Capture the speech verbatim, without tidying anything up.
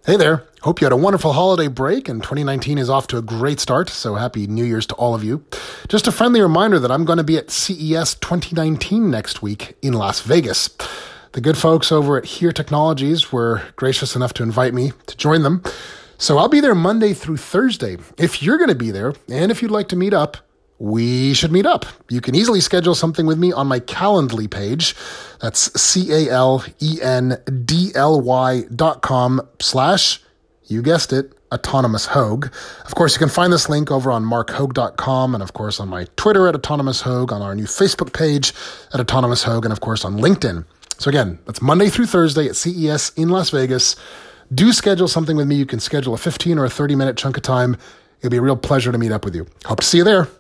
Hey there. Hope you had a wonderful holiday break and twenty nineteen is off to a great start, so happy New Year's to all of you. Just a friendly reminder that I'm going to be at C E S twenty nineteen next week in Las Vegas. The good folks over at Here Technologies were gracious enough to invite me to join them. So I'll be there Monday through Thursday. If you're going to be there, and if you'd like to meet up, we should meet up. You can easily schedule something with me on my Calendly page. That's C-A-L-E-N-D-L-Y dot com slash, you guessed it, Autonomous Hogue. Of course, you can find this link over on mark hogue dot com and, of course, on my Twitter at Autonomous Hogue, on our new Facebook page at Autonomous Hogue, and, of course, on LinkedIn. So, again, that's Monday through Thursday at C E S in Las Vegas. Do schedule something with me. You can schedule a fifteen or a thirty-minute chunk of time. It'll be a real pleasure to meet up with you. Hope to see you there.